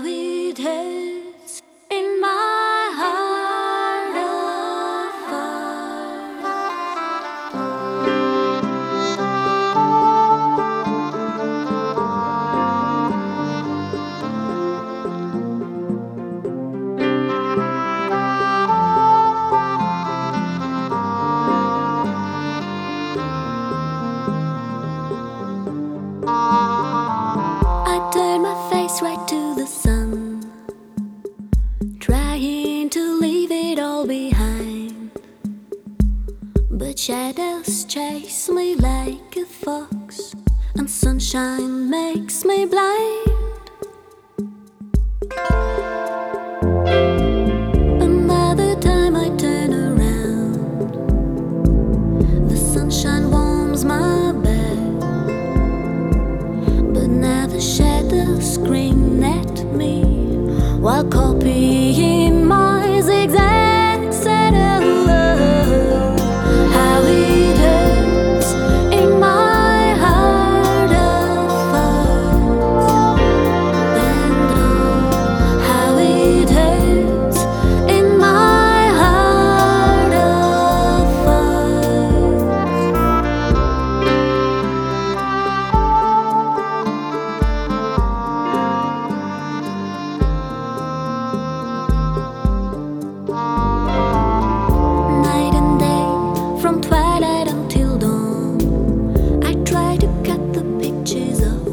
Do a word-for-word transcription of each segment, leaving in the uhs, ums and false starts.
how it hurts in my heart of I turn my face right to the sun, trying to leave it all behind. But shadows chase me like a fox, and sunshine makes me blind. Another time I turn around, the sunshine warms my bed, but now the shadows scream at me while copying my zigzag set of love. How it hurts in my heart of hearts, and oh, how it hurts in my heart of hearts. Night and day, from twilight until dawn, I try to cut the pictures off,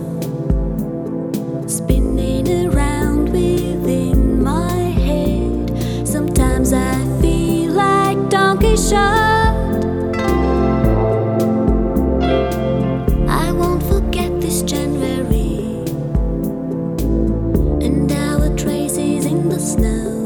spinning around within my head. Sometimes I feel like Don Quixote. I won't forget this January and our traces in the snow.